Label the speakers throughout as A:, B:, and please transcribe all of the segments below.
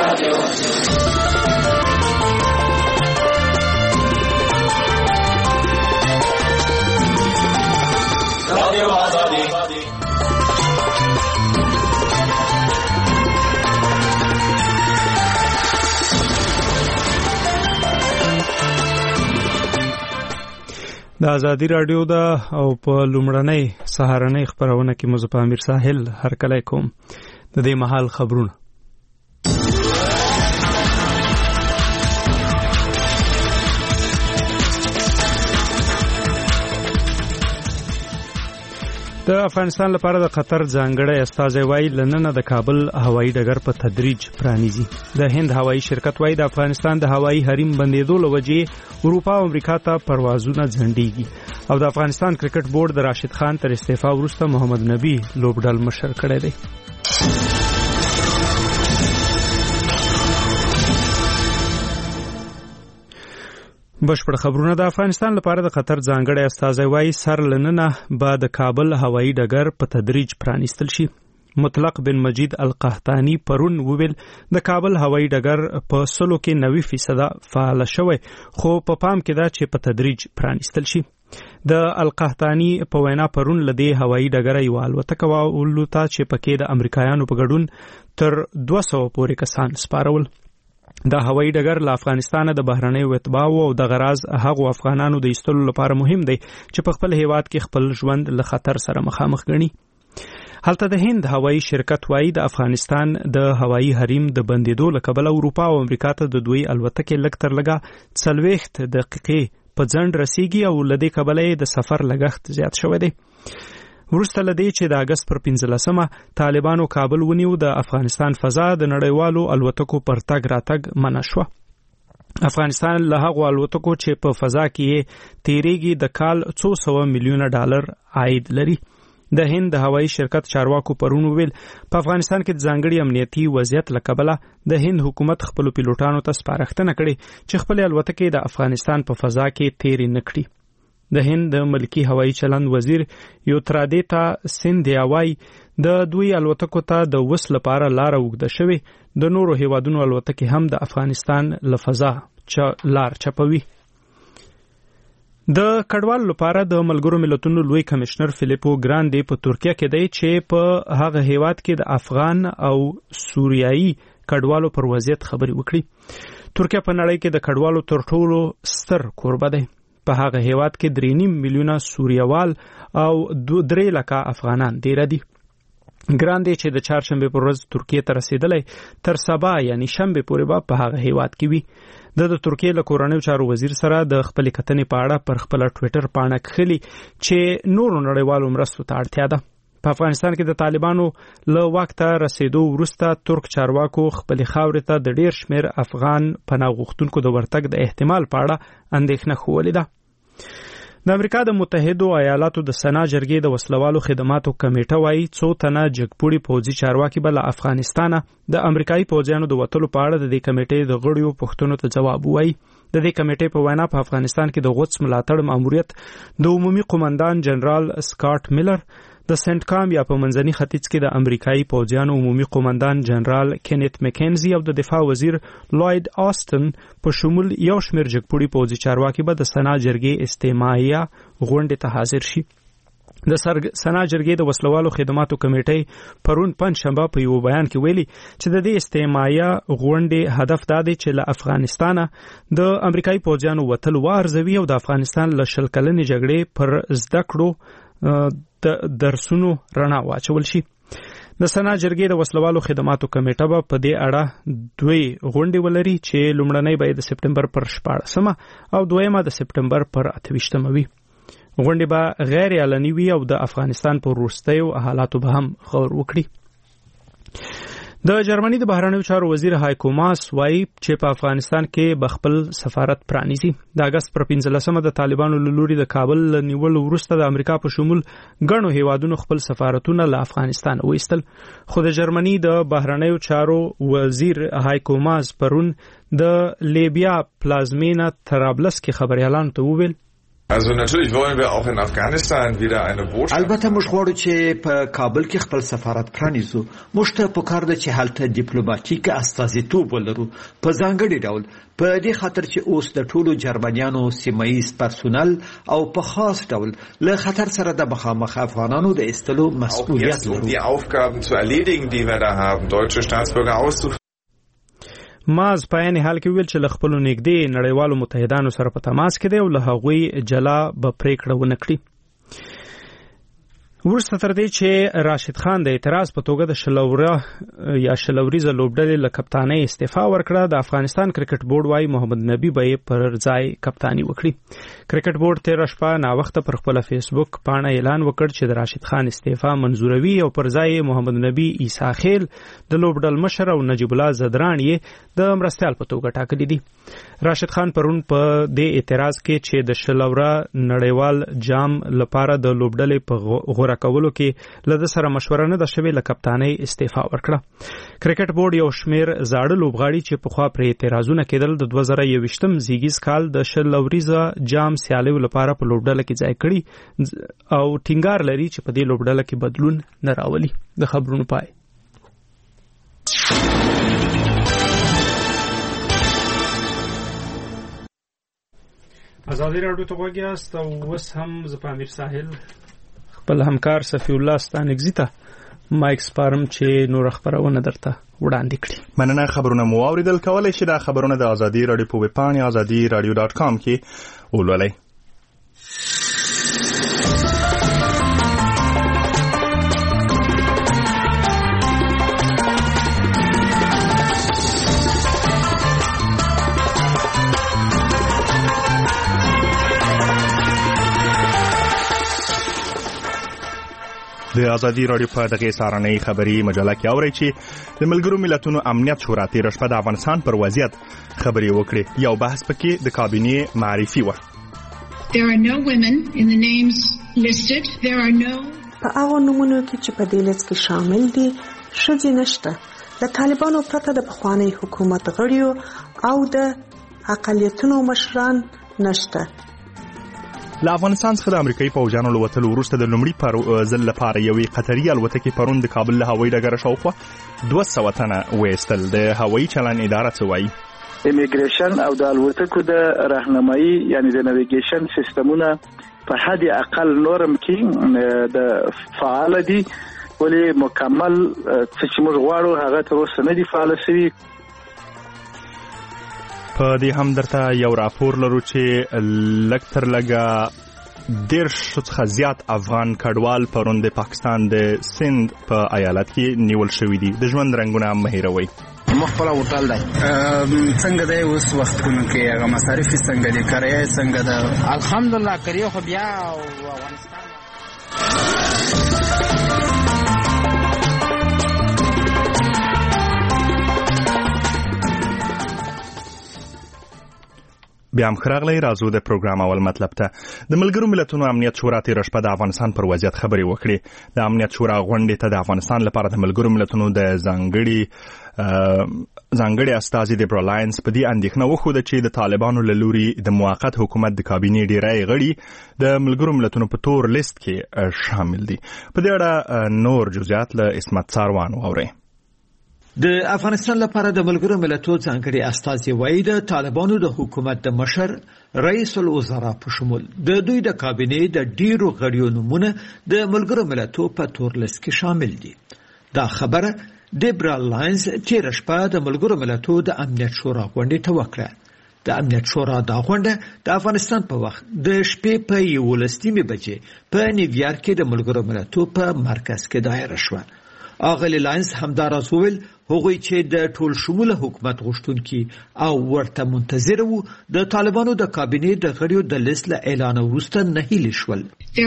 A: د ازادي رادیو دا او په لومړنۍ سهارنۍ خبرونه کې مزه امیر ساحل هر کله کوم د دې محل خبرونه. د افغانستان لپاره د قطر ځانګړی استازی وایي لننه د کابل هوایي ډګر په تدریج پرانیزي. د هند هوایي شرکت وایي د افغانستان د هوایي حریم بندیدو له وجې اروپا او امریکا ته پروازونه ځنډیږي او د افغانستان کرکټ بورډ د راشد خان تر استعفا وروسته محمد نبی لوبډل مشر کړی دی. بشپړ خبرونه. د افغانستان لپاره د قطر ځانګړی استازی وایي سر لننه به د کابل هوایي ډګر په تدریج پرانیستل شي. مطلق بن مجید القحطانی پرون وویل د کابل هوایي ډګر په 90% فعال شوی خو په پام کې ده چې په تدریج پرانیستل شي. د القحطانی په وینا پرون لدی هوایي ډګر یو الوتکه والوته چې پکې د امریکایانو په ګډون تر 200 پورې کسان سپارول. د هوایي ډګر له افغانستانه د بهرنیو اتباعو او د غراض هغو افغانانو د ایستلو لپاره مهم دی چې په خپل هیواد کې خپل ژوند له خطر سره مخامخ ګڼي. هلته د هند هوایي شرکت وایي د افغانستان د هوایي حریم د بندیدو له کبله اروپا او امریکا ته د دوی الوتکې لږ تر لږه 40 دقیقې په ځنډ رسیږي او له دې کبله د سفر لګښت زیات شوی دی. وروسته لدی چې د اگست پر 15 طالبانو کابل ونیو د افغانستان فضا د نړیوالو الوتکو پر تګ راتګ منع شو. افغانستان له هغو الوتکو چې په فضا کې تیریږي د کال 200 میلیونه ډالر عاید لري. د هند د هوایي شرکت چارواکو پرون ویل په افغانستان کې د ځانګړي امنیتي وضعیت له کبله د هند حکومت خپل پیلوټانو ته سپارښتنه کړې چې خپل الوتکې د افغانستان په فضا کې تیری نه کړي. د هند د ملکی هوایي چلند وزیر یوترادیتا سیندیا وایي د دوی الوتکو ته د وس لپاره لار اوږده شوې. د نورو هیوادونو الوتکې هم د افغانستان له فضا لار چپوي. د کډوالو لپاره د ملګرو ملتونو لوی کمشنر فیلیپو ګراندي په ترکیه کې دی چې په هغه هیواد کې د افغان او سوریایي کډوالو پر وضعیت خبرې وکړي. ترکیه په نړۍ کې د کډوالو تر ټولو ستر کوربه دی. په هغه هیواد کې 3.5 میلیونه سوریوال او 3 لکه افغانان ډیر دي. ګراندي چې د چهارشنبه پر ورځ ترکیه ته رسیدلی تر سبا یعنی شنبه پورې به په هغه هیواد کې وي. د ترکیه له کورنیو چارو وزیر سره د خپل کتنې په اړه پر خپل ټوئیټر پاڼه کښلي چې نورو نړیوالو مرستو ته اړتیا ده. په افغانستان کې د طالبانو له واک ته رسیدو وروسته ترک چارواکو خپل خاورې ته د ډیر شمیر افغان پناه غوښتونکو د ورتګ د احتمال په اړه اندېښنه ښودلې ده. د امریکا د متحدو ایالاتو د سنا جرګې د وسلوالو خدماتو کمیټه وایي 2 تنه جګپوړي پوځي چارواکي به له افغانستانه د امریکایي پوځیانو د وتلو په اړه د دې کمیټې د غړیو پوښتنو ته ځواب وایي. د دې کمیټې په وینا په افغانستان کې د غوڅ ملاتړ ماموریت د عمومي قومندان جنرال سکاټ میلر، د سنت کام یا په منځني ختیځ کې د امریکایي پوځیانو عمومي قومندان جنرال کینیت مکینزي او د دفاع وزیر لوید آستن په شمول یو شمیر جګپوړي پوځي چارواکي به د سنا جرګې استماعیه غونډې ته حاضر شي. د سنا جرګې د وسلوالو خدماتو کمیټې پرون پنځشنبه په یو بیان کې ویلي چې د دې استماعیه غونډې هدف دا دی چې له افغانستانه د امریکایي پوځیانو وتل وارزوي او د افغانستان له 20 کلنې جګړې پر زده کړو د درسونو رڼا واچول شي. د سنا جرګې د وسلوالو خدماتو کمیټه به په دې اړه 2 غونډې ولري چې لومړنۍ به د سپټمبر پر 14 او دویمه د سپټمبر پر 28 وي. غونډې به غیر اعلاني وي او د افغانستان په وروستیو حالاتو به هم غور وکړي. د جرمني د بهرنیو چارو وزیر هایکو ماس وایي چې په افغانستان کې به خپل سفارت پرانیزي. د اگست پر 15 د طالبانو له لوري د کابل نیولو وروسته د امریکا په شمول ګڼو هیوادونو خپل سفارتونه له افغانستان وایستل. خو د جرمني د بهرنیو چارو وزیر هایکو ماس پرون د لیبیا پلازمینه طرابلس کې خبريالانو ته وویل
B: Also natürlich wollen wir auch in Afghanistan wieder eine Botschaft.
C: البته موږ غواړو چې په کابل کې خپل سفارت پرانیزو. موږ ته پکار ده چې هلته ډیپلوماټیک استازیتوب ولرو په ځانګړي ډول په دې خاطر چې اوس د ټولو جرمنیانو سیمایي پرسونل او په خاص ډول له خطر سره د مخامخ افغانانو د ایستلو مسؤلیت لرو.
B: Die Aufgaben zu erledigen, die wir da haben, deutsche Staatsbürger auszuführen.
A: ماز په عین حال کې ویل چې له خپلو نږدې نړیوالو متحدانو سره په تماس کې دی او له هغوی جلا به پریکړه ونه کړي. وروسته تر دې چې راشد خان د اعتراض په توګه د شلوریزه لوبډلې له کپتانۍ استعفا ورکړه، د افغانستان کرکټ بورډ وايي محمد نبی به یې پر ځای کپتاني وکړي. کرکټ بورډ تېره شپه ناوخته پر خپله فیسبوک پاڼه اعلان وکړ چې د راشد خان استعفا منظوروي او پر ځای محمد نبی عیسی خیل د لوبډل مشر او نجیب الله زدران یې د مرستیال په توګه ټاکلي دي. راشد خان پرون په دې اعتراض کې چې د شلوره نړیوال جام لپاره د لوبډلې په غوره کولو کې له ده سره مشوره نه ده شوې له کپتانۍ استعفا ورکړه. کرکټ بورډ یو شمیر زاړه لوبغاړي چې پخوا پرې اعتراضونه کېدل د 2021 زیږیز کال د شلوریزه جام سیالیو لپاره په لوبډله کې ځای کړي او ټینګار لري چې په دې لوبډله کې بدلون نه راولي. د خبرونو پای. ازادي راډیو ته غوږ یاست او اوس هم زه په امیر ساحل خپل همکار صفی الله ستانکزي ته مایک سپارم چې نور خبرونه درته وړاندې کړي.
D: مننه. خبرونه مو اوریدل، کولای شئ دا خبرونه د ازادي راډیو په ویب پاڼې azadiradio.com کې ولولئ. د ازادي راډیو په دغه سهارنۍ خبري مجله کې اورئ چې د ملګرو ملتونو امنیت شورا تېره شپه د افغانستان پر وضعیت خبرې وکړې. یو بحث پکې د کابینې معرفي وه.
E: په هغو نومونو کې چې په دې لیست کې شامل دي ښځې نشته. د طالبانو پرته د پخواني حکومت غړیو او د اقلیتونو مشران نشته.
D: له افغانستان څخه د امریکایي پوځیانو له وتلو وروسته د لومړي ځل لپاره یوې قطري الوتکې پرون د کابل له هوایي ډګره شاوخوا 200 تنه وایستل. د هوایي چلند اداره څه وایي؟
F: امیګریشن او د الوتکو د راهنمایي یعنی د نیویګیشن سیستمونه په حد اقل نورم کې د فعال دي، ولې مکمل چې موږ غواړو هغه تر اوسه نه دي فعال شوي.
D: په دې هم درته یو راپور لرو چې لږ تر لږه 10 څخه زیات افغان کډوال پرون د پاکستان د سند په ایالت کې نیول شوي دي. د ژوند رنګونه هم مه هیروئ.
G: مخفل هوټل دی څنګه دی اوس وختونو کې هغه مصارف څنګه دي، کرایه څنګه ده؟ الحمدلله کریه خو بیا افغانستان
D: بیا هم خراغلی. راځو د پروګرام اول مطلب ته. د ملګرو ملتونو امنیت شورا تېره شپه د افغانستان پر وضعیت خبرې وکړې. د امنیت شورا غونډې ته د افغانستان لپاره د ملګرو ملتونو د ځانګړي استازي دیبرا لاینز په دې اندېښنه وښوده چې د طالبانو له لوري د موقت حکومت د کابینې ډېری غړي د ملګرو ملتونو په تور لیست کې شامل دي. په دې اړه نور جزئیات له اسمت ساروان واورئ.
C: د افغانستان لپاره د ملګرو ملتونو ځانګړي استازي وایي د طالبانو د حکومت د مشر رئیس الوزرا په شمول د دوی د کابینې د ډیرو غړیو نومونه د ملګرو ملتونو په تور لیست کې شامل دي. دا خبره دیبرا لاینز تېره شپه د ملګرو ملتونو د امنیت شورا غونډې ته وکړه. د امنیت شورا دا غونډه د افغانستان په وخت د شپې په 11 بجې په نیویارک کې د ملګرو ملتونو په مرکز کې دایره شوه. اغلی لاینز همداراز وویل هغوی چې د ټول شموله حکومت غوښتونکي او ورته منتظر وو د طالبانو د کابینې د غړیو د لیست له اعلان وروسته نهیلي شول.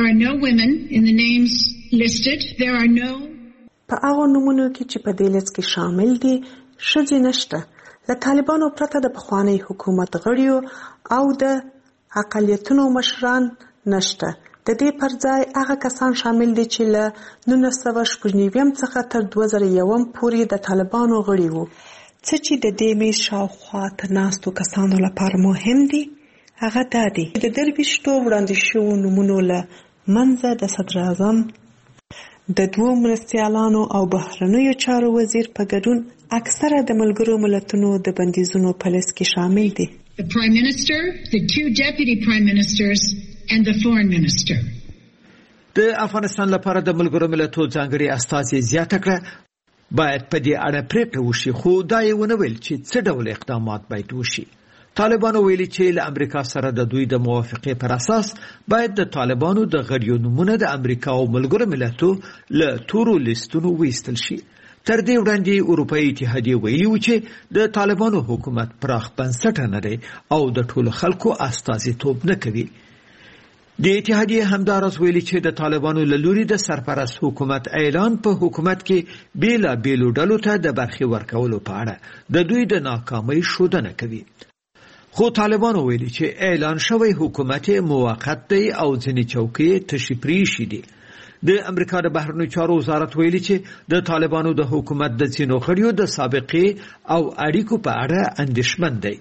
E: په هغو نومونو کې چې په دې لیست کې شامل دي ښځې نشته. له طالبانو پرته د پخواني حکومت غړیو او د اقلیتونو مشران نشته. د دې پر ځای هغه کسان شامل دي چې له 1999 څخه تر 2001 پورې د طالبانو غړي وو. څه چې د دې میز شاوخوا ته ناستو کسانو لپاره مهم دي هغه دا دی د 23 وړاندې شوو نومونو له منځه د صدر اعظم د 2 مرستیالانو او بهرنیو چارو وزیر په ګډون اکثره د ملګرو ملتونو د بندیزونو په لیست کې شامل دي.
H: The Prime Minister, the 2 Deputy Prime Ministers and the Foreign Minister.
C: د افغانستان لپاره د ملګرو ملتونو ځانګړي استازي زیاته کړه باید په دې اړه پریکړه وشي، خو دا یې ونه ویل چې څه ډول اقدامات باید وشي. طالبانو ویلي چې له امریکا سره د دوی د موافقې پر اساس باید د طالبانو د غړیو نومونه د امریکا او ملګرو ملتونو له تورو لیستونو ویستل شي. تر دې وړاندې اروپایي اتحادیه ویلي و چې د طالبانو حکومت پراخ بنسټه نه دی او د ټولو خلکو استازیتوب نه کوي. د اتحادیه همداراز ویلي چې د طالبانو له لوري د سرپرست حکومت اعلان په حکومت کې بیلابیلو ډلو ته د برخې ورکولو په اړه د دوی د ناکامۍ ښودنه کوي. خو طالبانو ویلي چې اعلان شوی حکومت موقت دی او ځینې چوکۍ تشې پریښي دي. د امریکا د بهرنیو چارو وزارت ویلي چې د طالبانو د حکومت د ځینو غړیو د سابقې او اړیکو په اړه اندېښمن دی.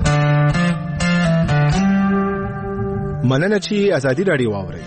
I: مننه چې ازادي راډیو واورئ.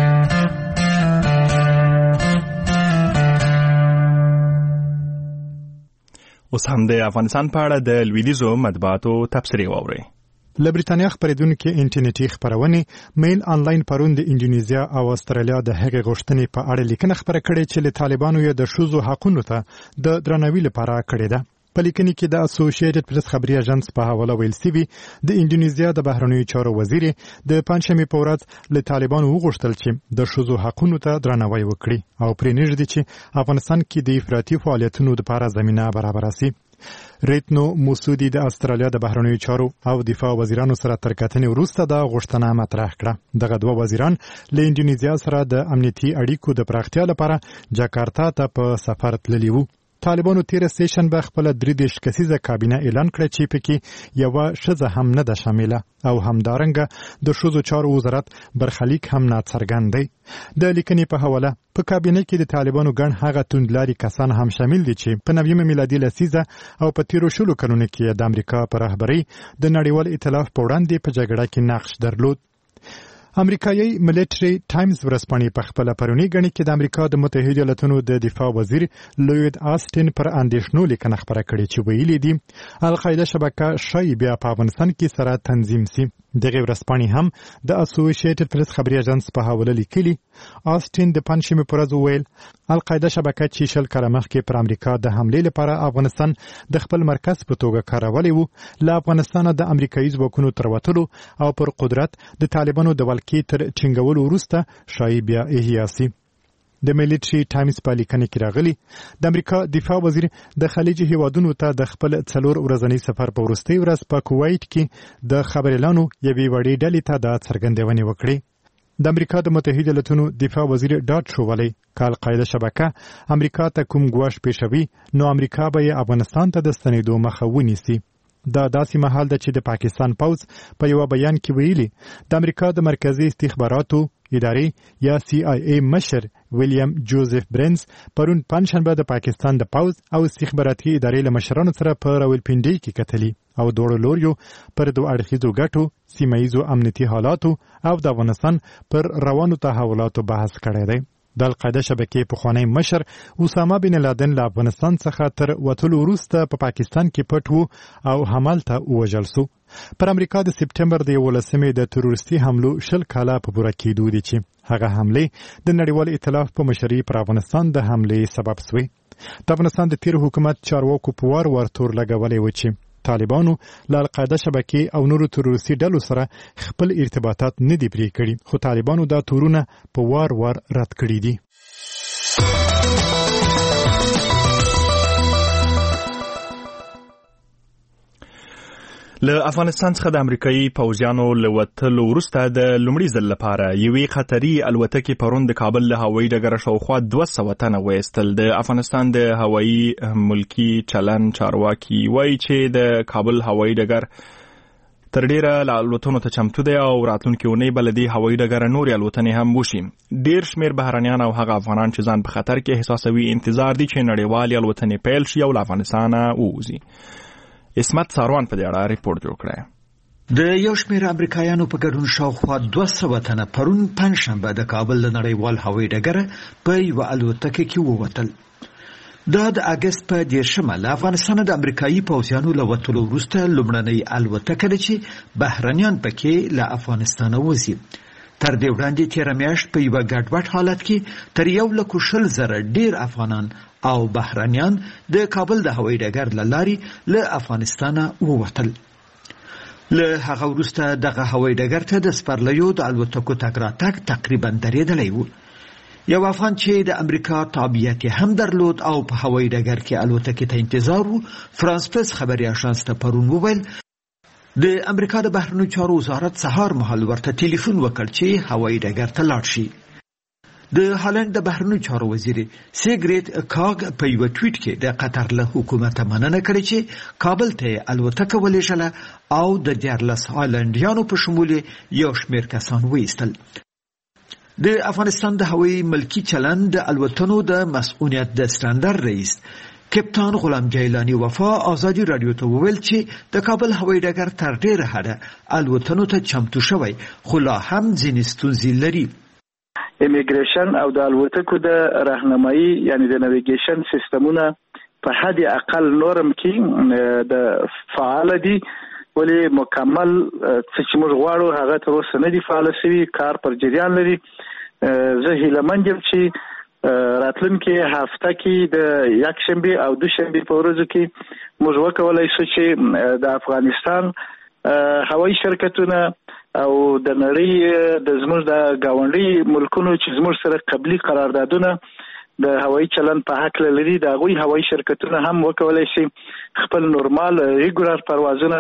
D: اوس هم د افغانستان په اړه د لویدیځو مطبوعاتو تبصرې واورئ.
J: له بریتانیا خبرېدونکو انټرنیټي خبرونه میل آنلاین پرون د انډونیزیا او استرالیا د هغې غوښتنې په اړه لیکنه خبره کړې چې له طالبانو یې د ښځو حقوقو ته د درناوي لپاره کړې ده. په لیکنه کې د اسوسییټډ پریس خبري اژانس په حواله ویل شوی د انډونیزیا د بهرنیو چارو وزیر د پنځمې په ورځ له طالبانو وغوښتل چې د ښځو حقوقو ته درناوی وکړي او پرې نږدې چې افغانستان کې د افراطي فعالیتونو لپاره زمينه برابر شي. ریتنو موسودی د استرالیا د بهرنیو چارو او دفاع وزیرانو سره تر کتنې وروسته د غوښتنه مطرح کړه. دغه 2 وزیران له انډونیزیا سره د امنیتي اړیکو د پراختیا لپاره جاکارتا ته په سفر تللي وو. طالبانو تیر سیشن به خپل 33 کسیزه کابینه اعلان کړ چې پکې یو ښځه هم نه ده شامله او همدارنګه د ښځو چارو وزارت برخلیک هم ناڅرګند دی. د لیکنې په حواله په کابینه کې د طالبانو ګڼ هغه توندلاري کسان هم شامل دي چې په 90 میلادي لسیزه او په تیرو شلو کلونو کې د امریکا پر رهبرۍ د نړیوال ائتلاف په وړاندې په جګړه کې نقش درلود. امریکایي ملټری ټایمز ورځپاڼې په خپل پرونی غني کې د امریکا د متحده ایالاتونو د دفاع وزیر لوید آستین پر اندېښنو لیکنه خبره کړې چې ویلي دي القاعده شبکه شای بیا په افغانستان کې سره تنظیم سي. دغه ورځپاڼې هم د اسوسییټډ پریس خبري اژانس په حواله لیکلي آستین د پنځمې پر ورځ ویل القاعده شبکه چې شل کاله مخکې پر امریکا د حمله لپاره افغانستان د خپل مرکز په توګه کارولې وو له افغانستان د امریکایي ځواکونو تر وتلو او پر قدرت د طالبانو د ولکې تر ټینګولو وروسته شای بیا احیا سي. د ملټری ټایمز په لیکنه کې راغلي د امریکا دفاع وزیر د خلیج هیوادونو ته د خپل 4 ورځنی سفر په وروستي ورځ په کویت کې د خبريالانو یوې وړې ډلې ته د څرګندونې وکړې. د امریکا د متحده ایالاتونو دفاع وزیر ډاټ شوولې کال قاعده شبکه امریکا ته کوم ګواښ پېښوي نو امریکا به افغانستان ته د ستنېدو مخه ونیسي. دا داسې مهال ده چې د پاکستان پوز په یو بیان کې ویلي د امریکا د مرکزی استخباراتو ادارې یا CIA مشر ویلیام جوزف برنز پرون پنځشنبه د پاکستان د پوز او استخباراتي ادارې له مشرانو سره په راولپنډي کې کتلي او دوه لوريو پر دوه اړخیزو ګټو سیمایي امنیتي حالاتو او د افغانستان پر روانو تحولاتو بحث کړی دی. د القاعده شبکې پخوانی مشر اسامه بن لادن له افغانستان څخه تر وټلو وروسته په پاکستان کې پټ وو او همالته وژل شو. پر امریکا د سپټمبر د 11مې د تروریستي حملو شل کاله په پوره کېدو دي چې هغه حمله د نړیوال ائتلاف په مشرۍ پر افغانستان د حمله سبب شوه. د افغانستان د تیر حکومت چارواکو په وار تور لګولې و چې طالبانو له القاعده شبکې او نورو تروریستي ډلو سره خپل ارتباطات نه دي پرې کړي خو طالبانو دا تورونه په وار رد کړي دي.
D: له افغانستان څخه د امریکایي پوځیانو له وتلو وروسته د لومړي ځل لپاره یوې قطري الوتکې پرون د کابل له هوایي ډګره شاوخوا 200 تنه وایستل. د افغانستان د هوایي ملکی چلن چارواکي وایي چې د کابل هوایي ډګر تر ډیره له الوتنو ته چمتو دی او راتلونکي اونۍ به له دې هوایي ډګره نورې الوتنې هم وشي. ډیر شمیر بهرنیان او هغه افغانان چې ځان په خطر کې احساسوي انتظار دي چې نړیوالې الوتنې پیل شي او له افغانستانه ووځي. اسمت ساروان په دې اړه ریپورت جوړ کړی.
C: د یو شمېر امریکایانو په ګډون شاوخوا 200 تنه پرون پنځشنبه د کابل له نړیوال هوایي ډګره په یوه الوتکه کې ووتل. دا د اګست په 10 له افغانستان د امریکایي پوځیانو له وتلو وروسته لومړنۍ الوتکه ده چې بهرنیان پکې له افغانستانه وځي. تر دې وړاندې تېره میاشت په یوه ګډوډ حالت کې تر 1,20,000 ډېر افغانان او بهرنیان د کابل د هوایي ډګر له لارې له افغانستانه ووتل. له هغه وروسته دغه هوایي ډګر ته د سپرلیو د الوتکو تګ راتګ تقریبا درېدلی و. یو افغان چې د امریکا تابعیت هم درلود او په هوایي ډګر کې الوتکې ته انتظار و، فرانس پرس خبري اژانس ته پرون وویل د امریکا د بهرنیو چارو وزارت سهار مهال ورته ټلیفون وکړ چې هوایي ډګر ته لاړ شي. د هالند د بهرنیو چارو وزیر سیګریت کاګ په یو ټویټ کې د قطر له حکومت مننه کړې چې کابل ته الوتکه ولېږله او د 14 هالندیانو په شمول یو شمېر کسان وایستل. د افغانستان د هوایي ملکی چلند د الوتنو د مسؤلیت د ستاندر رئیس کپتان غلام جیلانی وفا آزادی رادیو ته وویل چې د کابل هوایي ډګر تر ډېره حده الوتنو ته چمتو شوی، خو لا هم ځینې ستونزې لري.
F: امیګریشن او د الوتکو د راهنمایي یعنی د نیویګیشن سیستمونه په حد اقل نورم کې د فعال دي، ولې مکمل چې موږ غواړو هغه تر اوسه نه دي فعال شوي، کار پر جریان لري. زه هیلهمند یم چې راتلونکي هفته کې د یکشنبه او دوشنبه په ورځو کې موږ وکولای شو چې د افغانستان هوایي شرکتونه او د نړۍ د زموږ د گاونډي ملکونو چې زموږ سره قبلي قراردادونه د هوایي چلند په حق لري، د هغوی هوایي شرکتونه هم وکولای شي خپل نورمال ریګولر پروازونه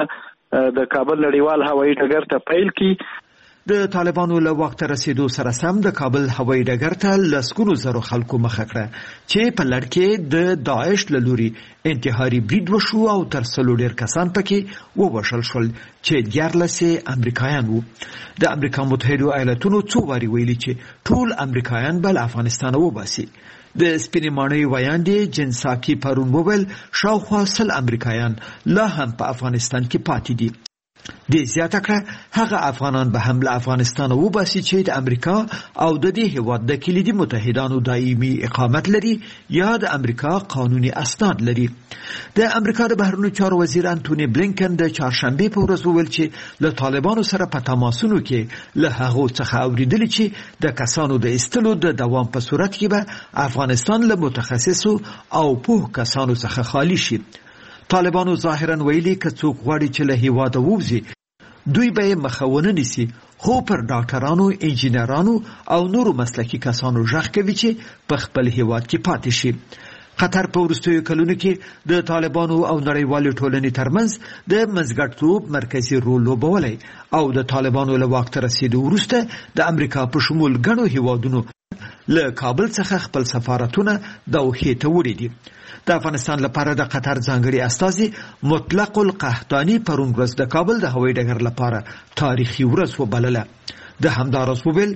F: د کابل نړیوال هوایي ډګر ته پیل کړي.
C: د طالبانو له وخت رسیدو سره سم د کابل هوایي ډګر ته لسګونو زرو خلکو مخه کړه چې په لړ کې د داعش له لوري انتحاري برید وشو او تر 100 ډېر کسان پکې ووژل شول چې 14 امریکایان وو. د امریکا متحده ایالاتونو څو واري ویلي چې ټول امریکایان به له افغانستانه وباسي. د سپینې ماڼۍ ویاندې جنساکي پرون وویل شاوخوا 100 امریکایان لا هم په افغانستان کې پاتې دي. د زیاته کړه هغه افغانان به هم له افغانستان وباسي چې د امریکا او د دې هیواد د کلیدي متحدانو دایمي اقامت لري یا د امریکا قانوني اسناد لري. د امریکا د بهرنیو چارو وزیر انټونی بلینکن د چهارشنبه په ورځ وویل چې له طالبانو سره په تماسونو کې له هغو څخه اوریدل چې د کسانو د ایستلو د دوام په صورت کې به افغانستان له متخصصو او پوه کسانو څخه خالی شي. طالبانو ظاهرا ویلي که څوک غواړي چې له هیواده ووځي دوی به یې مخه ونه نیسي، خو پر ډاکټرانو، انجینرانو او نورو مسلکي کسانو غږ کوي چې په خپل هیواد کې پاتې شي. قطر په وروستیو کلونو کې د طالبانو او نړیوالې ټولنې ترمنځ د منځګړیتوب مرکزي رول لوبولی او د طالبانو له واک ته رسیدو وروسته د امریکا په شمول ګڼو هیوادونو له کابل څخه خپل سفارتونه دوحې ته وړي دي. د افغانستان لپاره د قطر ځانګړي استازي مطلق القحطاني پرون ورځ د کابل د هوایي ډګر لپاره تاریخي ورځ وبلله. د همدارس وویل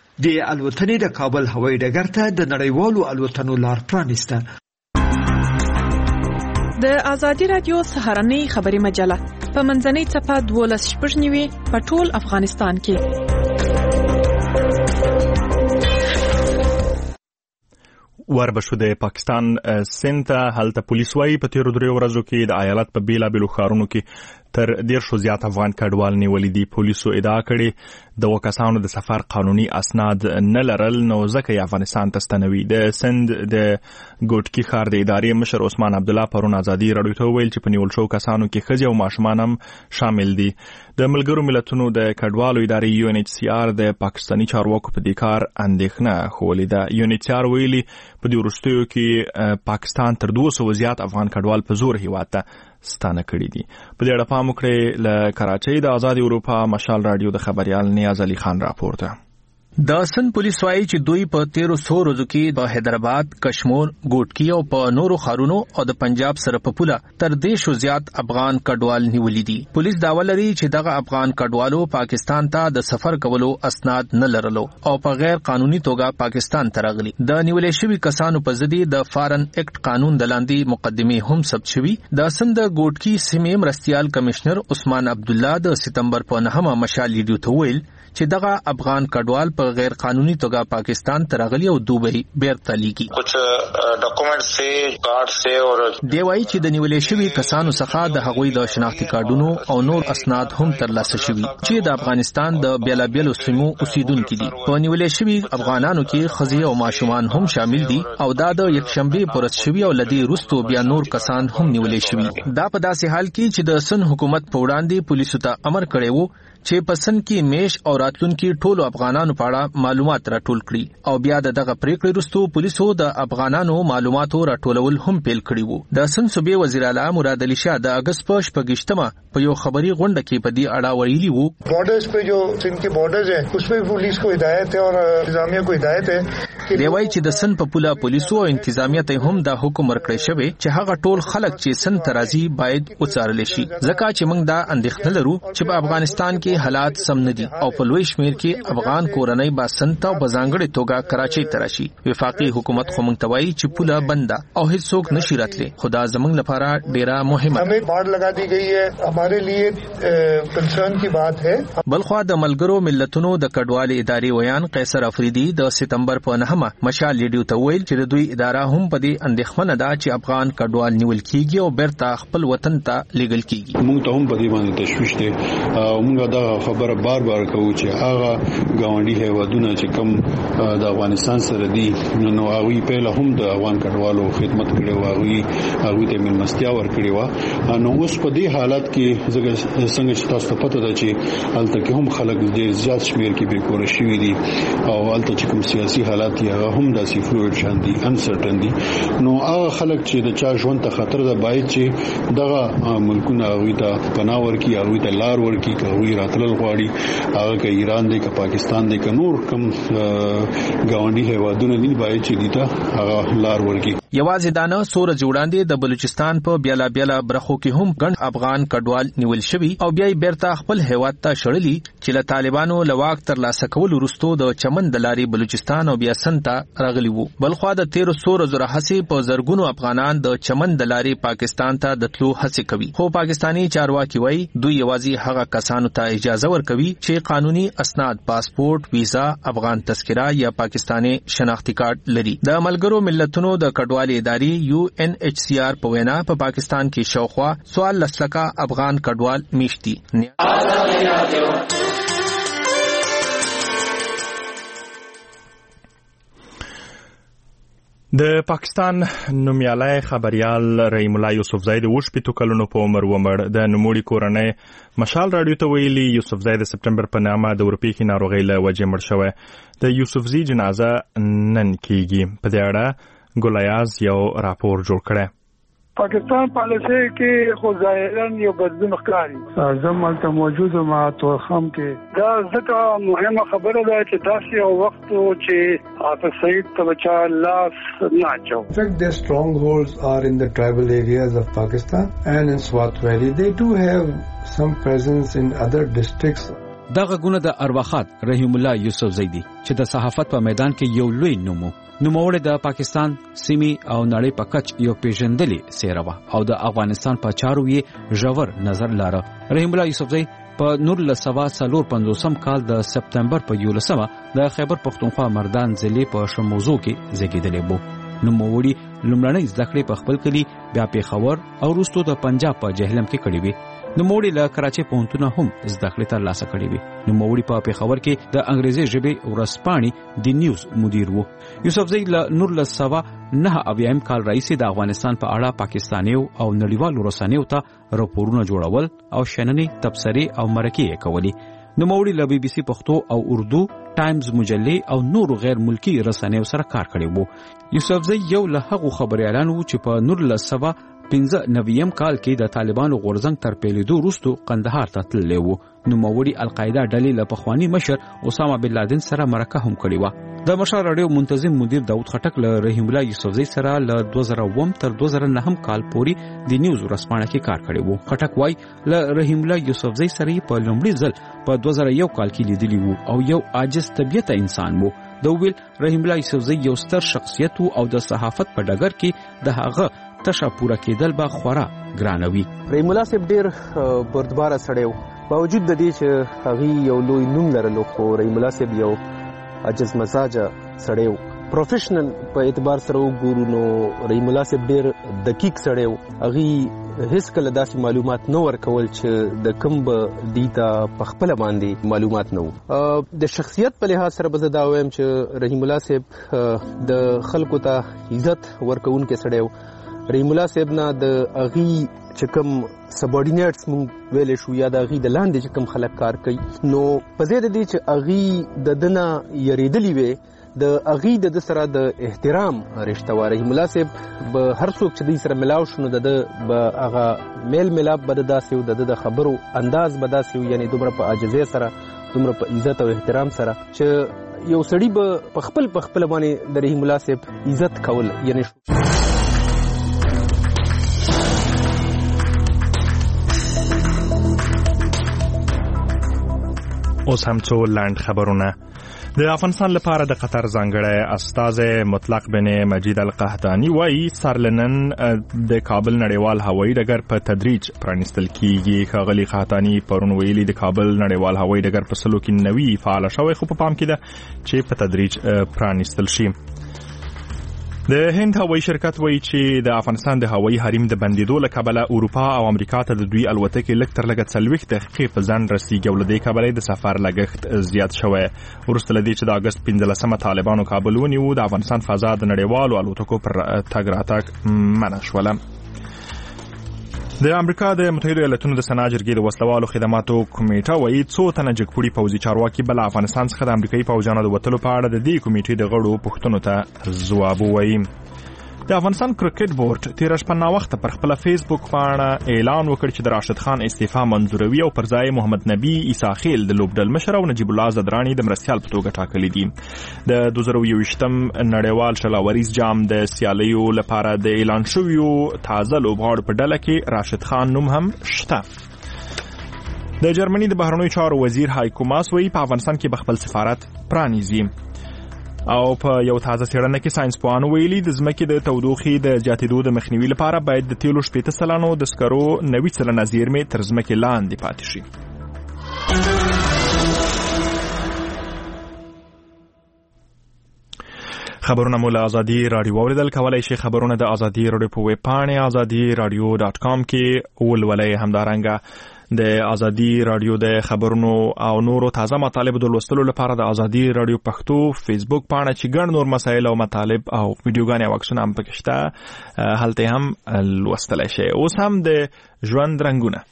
C: د الوتنې د کابل هوایي ډګر ته د نړیوالو الوتنو لار پرانیسته.
K: د آزادي رادیو سهارنۍ خبري مجله په منځنۍ څپه 12:09 په ټول افغانستان کې.
D: وربشو د پاکستان سند ته هلته پولیس وايي په تیرو 3 ورځو کې د ایالت په بیلابیلو ښارونو کې تر 150 زیات افغان کډوال نیولې دي. پولیسو ادعا کړې د وکاسانو د سفر قانوني اسناد نه لرل نو ځکه یې افغانستان ته ستنوي. د سند د ګوټکی ښار د ادارې مشر عثمان عبد الله پرون آزادي رادیو ته ویل چې په نیول شو کسانو کې ښځې او ماشومان هم شامل دي. د ملګرو ملتونو د کډوالو ادارې UNHCR د پاکستاني چارواکو په دې کار اندېښنه خولې ده. UNHCR ویلي په دې وروستیو کې پاکستان تر 200 زیات افغان کډوال په زور هیواد ته ستانه کړي دي. په دې اړه پام وکړئ. له کراچۍ د آزادي اروپا مشال رادیو د خبريال نیاز علي خان راپورته.
L: د سن پولیس وايي چې دوی په 1300 ورځو کې په حیدرآباد، کشمیر، ګوټکی او په نورو ښارونو او د پنجاب سره په پوله تر 200 زیات افغان کډوال نیولې دي. پولیس داوا لري چې دغه افغان کډوالو پاکستان ته د سفر کولو اسناد نه لرلو او په غیر قانوني توګه پاکستان ته راغلي. د نیولې شوی کسانو په ضد د فارن اکټ قانون د لاندې مقدمه هم ثبت شوی. د سند ګوټکی سیمې مرستيال کمشنر عثمان عبد الله د سپتمبر په 9 مشال لیډیو ته ویل چې دغه افغان کډوال په غیر قانوني توګه پاکستان ته راغلي او دوبۍ بیرته لیږي.
M: کچھ ډاکومنټ سه کارت سه او
L: دی وايي چې د نیولې شوی کسانو څخه د هغوی د شناختی کارتونو او نور اسناد هم ترلاسه شوي چې د افغانستان د بیلابیلو سیمو اوسیدونکو دي. په نیولې شوی افغانانو کې ښځې او ماشومان هم شامل دي او دا د یکشنبه پورس شوی او لدی روستو بیا نور کسان هم نیولې شوي. دا په داسې حال کې چې د سن حکومت په وړاندې پولیسو ته امر کړی وو چې پسن کې میش او راتلونکي ټولو افغانانو په اړه معلومات راټول کړي او بیا دغه پریکړې وروسته پولیسو د افغانانو معلوماتو راټولول هم پیل کړي وو. د سن صوبې وزیر اعلی مراد علي شاه د اگست په 28مه په یو خبري غونډه کې په دې اړه ویلي وو
N: بارډرز په جو سن کې بارډرز ہے اس په پولیس کو ہدایت ہے اور انتظامیہ کو ہدایت ہے
L: دی وايي چې د سن په پوله پولیسو او انتظامیه ته هم دا حکم ورکړی شوی چې هغه ټول خلک چې سن ترازی باید وڅارل شي ځکه چې موږ دا اندېښنه لرو چې په افغانستان کې حالات سم نه دي او په لوی شمیر کې افغان کورنۍ با سنت او بزانګړې توګه کراچۍ ته راشي. وفاقي حکومت خو موږ ته وایي چې پوله بنده او هیڅوک نشي راتلی. خدا زموږ لپاره ډیره مهمه
N: ہمیں باڑ لگا دی گئی ہے ہمارے لیے کنسرن کی بات ہے.
L: بلخوا د ملګرو ملتونو د کډوالۍ ادارې ویان قیصر افریدي د سپتمبر په 9 مشال لیډیو ته ویل چې دوی اداره هم په دې اندېښمنه ده چې افغان کډوال نیول کیږي او بیرته خپل وطن ته لیږل کیږي.
O: موږ ته هم په دې باندې تشویش ده او موږ دا خبره بار کوو چې هغه ګاونډي هیوادونه چې کوم د افغانستان سره دي نو هغه په له هم د افغان کډوالو خدمت کړي او هغه ته ملمستیا ورکړي و. نو اوس په دې حالت کې څنګه چې تاسو ته پته ده چې الته کې هم خلک ډېر زیات شمیر کې به کور شي دي او الته چې کوم سیاسي حالات یې هم داسې فلوئډ شان دي انسرټن دي نو هغه خلک چې د چا ژوند ته خطر ده باید چې دغه ملکونه هغوی ته پناه ورکړي هغوی ته لار ورکړي که هغوی راتلل غواړي هغه که ایران دی که پاکستان دی که نور کوم ګاونډي هیوادونه دي باید چې دي ته هغه لار ورکړي.
L: یوازې دا نه څو ورځې وړاندې د بلوچستان په بیلابیله برخو کې هم ګڼ افغان کډوال نیول شوي او بیا یې بیرته خپل هیواد ته شړلي چې له طالبانو له واک ترلاسه کولو وروسته د چمن د لارې بلوچستان او بیا سن ته راغلي وو. بلخوا د 1300 ورځو راهیسې په زرګونو افغانان د چمن د لارې پاکستان ته د تلو هڅې کوي خو پاکستانی چارواکي وایي دوی یوازې هغه کسانو ته اجازه ورکوي چې قانوني اسناد پاسپورت، ویزا، افغان تذکره یا پاکستاني شناختی کارت لري. د ملګرو ملتونو د کډوالۍ ادارې UNHCR په وینا په پاکستان کې شاوخوا 14 لکه افغان کډوال میشتي.
D: د پاکستان نومیالی خبريال رحیم الله یوسفزئی د 28 کلونو په عمر ومړ. د نوموړي کورنۍ مشال رادیو ته ویلي یوسفزئی د سپتمبر په 9 د اورپیکي ناروغۍ له وجې مړ شوی. د یوسفزئی جنازه نن کیږي. په دې اړه ګولیاز یو راپور جوړ کړی.
P: پاکستان پالیسي کې خو ظاهرا یو بدلون ښکاري. زموږ ته موجود ما توخم کې دا ځکه مهمه خبره ده چې تاسو یو وخت چې حافظ سعید تبچا لاس نه چو.
Q: Their strongholds are in the tribal areas of Pakistan and in Swat Valley. They do have some presence in other districts.
R: دغه ګونه د ارواخات رحیم الله یوسفزئی دی چې د صحافت په میدان کې یو لوی نوموړی د پاکستان سیمې او نړۍ په کچ یو پیژندلې څیره وه او د افغانستان په چارو یې ژور نظر لاره. رحیم الله یوسفزئی په 1954 کال د سپتمبر په 11 د خیبر پختونخوا مردان ضلع په شموزو کې زیږیدلی وو. نوموړي لومړنۍ زده کړې په خپل کلي بیا پیښور او وروسته د پنجاب په جهلم کې کړې وې. نوموړي له کراچۍ پوهنتونه هم زده کړې ترلاسه کړې وې. نوموړي په پیښور کې د انګریزي ژبې ورځپاڼې د نیوز مدیر وو. یوسفزئی له 1999 کال راهیسې د افغانستان په اړه پاکستانیو او نړیوالو رسنیو ته راپورونه جوړول او شننې تبصرې او مرکې یې کولې. نوموړي له BBC پښتو او اردو، ټایمز مجلې او نورو غیر ملکی رسنیو سره کار کړی وو. یوسفزئی یو له هغو خبريالانو چې په 1900 1590 کال کې د طالبانو غورځنګ تر پیلېدو وروسته قندهار ته تللی و. نوموړي القاعده ډلې له پخواني مشر اسامه بن لادن سره مرکه هم کړې وه. د مشر رادیو منتظم مدیر داود خټک له رحیم الله یوسفزۍ سره له 2009 تر 2009 کال پورې د نیوز ورځپاڼه کې کار کړی و. خټک وایي له رحیم الله یوسفزۍ سره په لومړي ځل په 2001 کال کې لیدلی وو او یو عاجز طبیعت انسان وو. د ویل رحیم الله یوسفزۍ یو ستر شخصیت او د صحافت په ډګر کې د هغه تشه پوره کېدل به خورا ګرانوي.
S: رحیم الله صاحب ډېر بردباره سړی و، باوجود د دې چې هغه یو لوی نوم لرلو، خو رحیم الله صاحب یو عجز مزاجه سړی و. پروفیشنل په اعتبار سره وګورو نو رحیم الله صاحب ډېر دقیق سړی و. هغه هیڅ کله داسې معلومات نه ورکول چې د کوم به دیتا په خپل باندې معلومات نه وو. د شخصیت په لحاظ سره به زه دا وایم چې رحیم الله صاحب د خلکو ته عزت ورکوونکی سړی و. رحیم الله صاحب نه د اغي چې کوم سبارډینیټس مونږ ویل شو یا د اغي د لاندې چې کوم خلک کار کوي، نو په ځای د دې چې اغي د دنه یریدلی وي، د اغي د سره د احترام رشتہ و. رحیم الله صاحب به هر څوک چې د سره ملاو شنو د به هغه میل ملاب به داسې و، د خبرو انداز به داسې و، یعنی دومره په عاجزۍ سره، دومره په عزت او احترام سره چې یو سړی به په خپل باندې د رحیم الله صاحب عزت کول یعنی
D: اوس هم څو لاند خبرونه. د افغانستان لپاره د قطر ځانګړی استازی مطلق بن مجید القحطاني وایي سرلنن د کابل نړیوال هوایي ډګر په تدریج پرانیستل کیږي. ښاغلي قحطاني پرون ویلي د کابل نړیوال هوایي ډګر په سلو کې نوي فعال شوی، خو په پام کې ده چې په تدریج پرانیستل شي. د هند هوایي شرکت وایي چې د افغانستان د هوایي حریم د بندیدو له کبله اروپا او امریکا ته د دوی الوتکې لږ تر لږه 40 دقیقې په ځنډ رسیږي او له دې کبله د سفر لګښت زیات شوی. وروسته له دې چې د اګست 15 طالبانو کابل ونیو، د افغانستان فضا د نړیوالو الوتکو پر تګ راتګ منع شوله. د امریکا د متحده ایالاتونو د سنا جرګې د وسلوالو خدماتو کمیټه وایي څو تنه جګپوړي پوځي چارواکي بل افغانستان څخه د امریکایي پوځیانو د وتلو په اړه د دې کمیټې د غړو پوښتنو ته ځواب وایي. د افغانستان کرکټ بورډ تیر شپه ناوخته پر خپل فیسبوک باندې اعلان وکړ چې د راشد خان استعفا منظوروي او پر ځای محمد نبی عیسی خیل د لوبډل مشر او نجیب الله زدرانی د مرستيال په توګه ټاکلي دي. د 2021م نړیوال شلاوریز جام د سیالیو لپاره د اعلان شویو تازه لوبغاړو په ډله کې راشد خان نوم هم شته. د جرمني د بهرنیو چارو وزیر هایکو ماس وایي په افغانستان کې به خپل سفارت پرانیزي. او په یو تازه څېړنه کې ساينسپوهانو ویلي د ځمکې د تودوخې د زیاتېدو د مخنیوي لپاره باید د تیلو 80% د سکرو 90% زیرمې تر ځمکې لاندې پاتې شي. خبرونه مو له ازادي رادیو اوریدل کولای شي. خبرونه د ازادي رادیو په ویب پاڼه azadi.radio.com کې ولولئ. همدارنګه د ازادي رادیو د خبرونو او نورو تازه مطالب د لوستلو لپاره د ازادي رادیو پښتو فیسبوک پاڼه چې ګڼ نور مسایل او مطالب او ویډیوګانې او عکسونه هم پکې شته، هلته هم لوستلی شئ. اوس هم د ژوند رنګونه.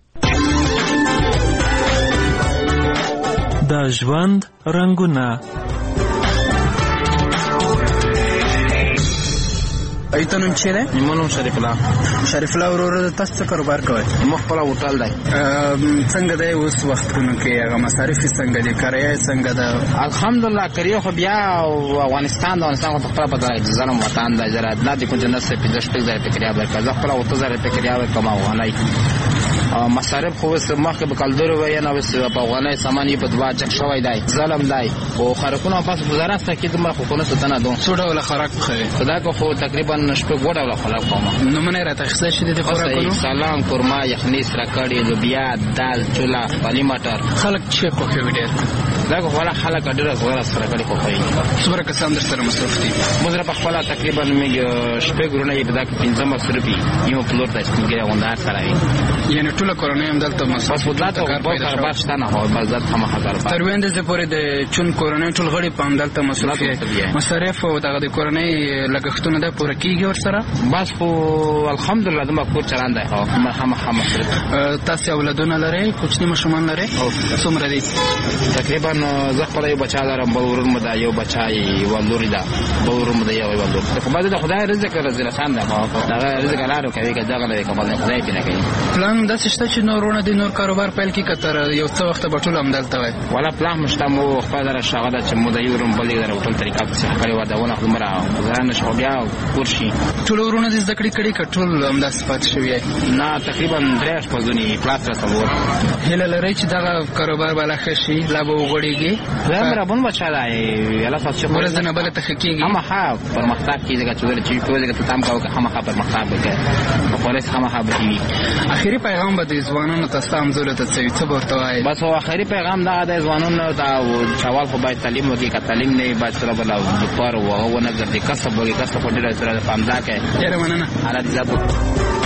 T: د ژوند رنګونه.
G: ایتونم چیرې؟
S: نیمونم شریف الله.
G: شریف الله ورور تاسو څه کاروبار کوئ؟
S: مخ خپل هوټل دی.
G: څنګه دی اوس وختونو کې هغه مصارف څنګه دي؟ کرایه څنګه ده؟
S: الحمدلله کریه خو بیا افغانستان خو خپل په دغه ځانم وطن د زراعت د کوم جنس په 15,000 کرایه ورکړه. خپل 3000 کرایه ورکوم افغانای. مصارف خو مخکې به کالدور وای نه وس په افغانای سامان په دوا چک شوی دی. ظلم دی او خرکونه پاس گزارا سکه دمر خو کنه ستنه دو.
G: څو ډول خرک خوري؟
S: خدا کو خو تقریبا نشته ګوډه ولا خلک کوم.
G: نو منه راته خسته شې د خوراکونو؟
S: سلام قورما یخنی سره کړي لوبیا دال چولا پالی مټر.
G: خلک چې په کې وډیر
S: دا کو ولا خلک ډیر غوړه سره کړي خو کوي.
G: څومره کسان در سره مصرف دي؟
S: مزره په خپل تقریبا میګ شپږ ګرونه یې بدا 15 مصرفي یو پلوټ د څنګه وندار سره
G: یعنی ټول کورونه هم دلته
S: مصرف ودلته او په کار باشته نه هو بازار هم هزار
G: تر وینده زه پورې د چون کورونه ټول غړي په دلته مصرف مصارف او دغه د کورونه لګښتونه د پوره کیږي ور سره
S: بس خو الحمدلله د مکور چلان دی هم مصرف.
G: تاسو اولادونه لرئ؟ کوچني ماشومان لرئ؟
S: څومره دي؟ تقریبا
G: نو زه خپل یو بچا لرم بل ورور مده یو بچای ولوري دا بل ورور مده یو ولور خو بعد د خدای رزق رزق خان دا دا رزق لارو کوي که دا غلې کومه خدای پینې کوي پلان د څه چې نورونه د نور کاروبار پیل کی کتر یو څو وخت به ټول عملته وای ولا پلان مشته مو خپل در شغله چې مو د یورم بلې در ټول طریقه څه کړی و دا ونه عمره ځان شو بیا ورشي ټول ورونه د ذکر کړي کټول عمله صفات شوی نه تقریبا 3 پزونی پلاس را څور هله لري چې دا کاروبار بالا خشي لا به وګړيږي زمره بون بچا دی یلا تاسو ورزنه بل ته حقيقي هم ها پرمختګ کیږي چې په دې کې تام کاو که هم ها پرمختګ وکړي په پولیس هم ها به اخیری پیغام به د ځوانانو ته سم ضرورت څه ورته وایي بس اخیری پیغام دا د ځوانانو دا چوال خو باید تعلیم وکړي که تعلیم نه باید سره بل د پاره او نظر د کسب وکړي کسب په ډیره سره پامدا کوي ډیره مننه حالت زیات